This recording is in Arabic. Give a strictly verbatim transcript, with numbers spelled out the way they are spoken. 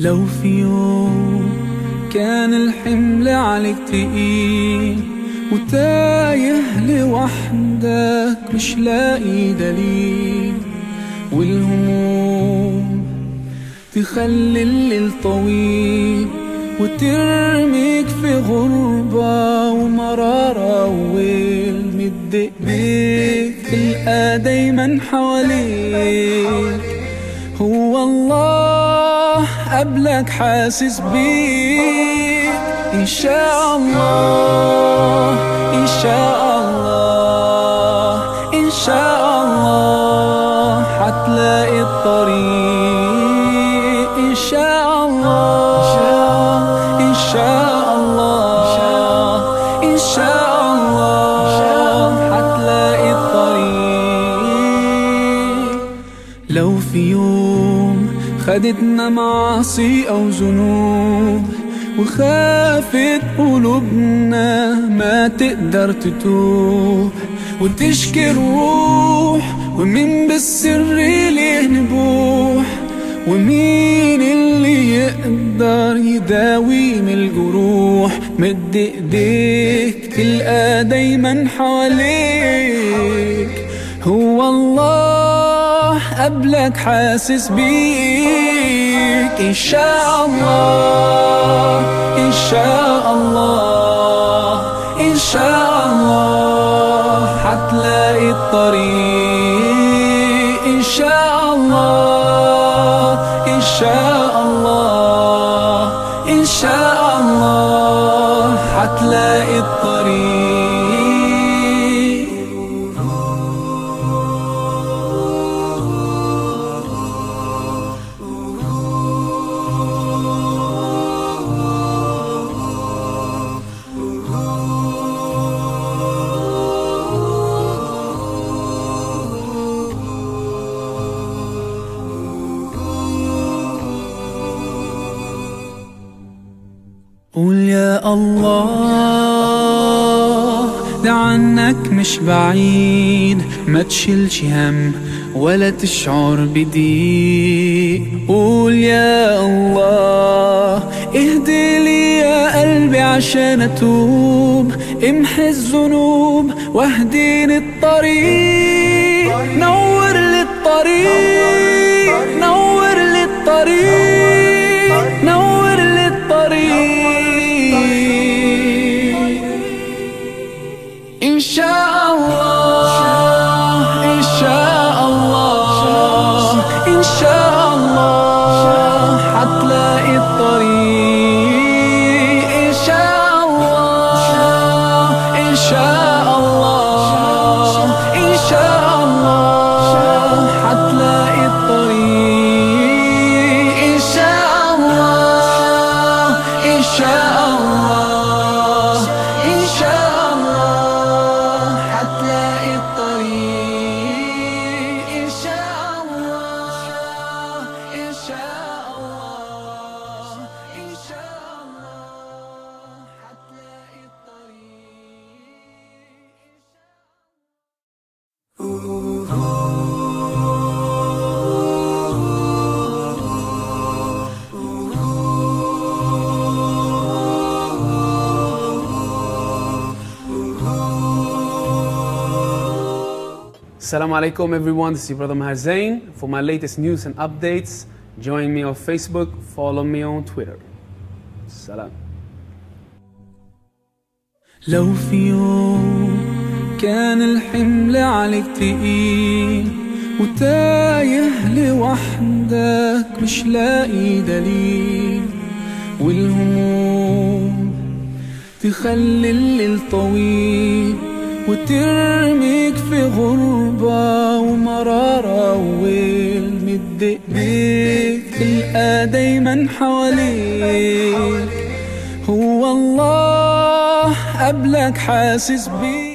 لو في يوم كان الحمل عليك تقيل وتايه لوحدك مش لاقي دليل، والهموم تخلي الليل طويل وترميك في غربة ومرارة وويل، مد ايديك تلقى دايما حواليك هو الله قبلك حاسس بيك. إن شاء الله إن شاء الله إن شاء الله حتلاقي الطريق. إن شاء الله إن شاء الله إن شاء الله حتلاقي الطريق. لو في يوم خدتنا معاصي أو ذنوب وخافت قلوبنا ما تقدر تتوب وتشكي الروح، ومين بالسر ليه نبوح، ومين اللي يقدر يداوي من الجروح. مد ايديك تلقى دايما حواليك هو الله قبلك حاسس بيك. إن شاء الله إن شاء الله إن شاء الله حتلاقي الطريق. إن شاء الله إن شاء الله إن شاء الله حتلاقي الطريق. قول يا الله ده عنك مش بعيد، ما تشيلش هم ولا تشعر بضيق. قول يا الله اهدي لي يا قلبي عشان اتوب، امحي الذنوب واهديني الطريق. نور لي الطريق نور لي الطريق نور لي الطريق. إن شاء الله إن شاء الله إن شاء الله حتلاقي الطريق. إن شاء الله إن شاء الله إن شاء الله حتلاقي الطريق. إن شاء الله إن شاء الله إن شاء الله حتلاقي الطريق. إن شاء الله إن شاء الله إن شاء الله حتلاقي Assalamu alaikum everyone, this is your brother Maher Zain. For my latest news and updates, join me on Facebook, follow me on Twitter. Salam. لو في يوم كان الحمل عليك تقيل وتايه لوحدك مش لاقي دليل، والهموم تخلي الليل طويل وترميك في غربة ومرارة وويل، مد ايديك تلقى دايما حواليك هو الله قبلك حاسس بيك.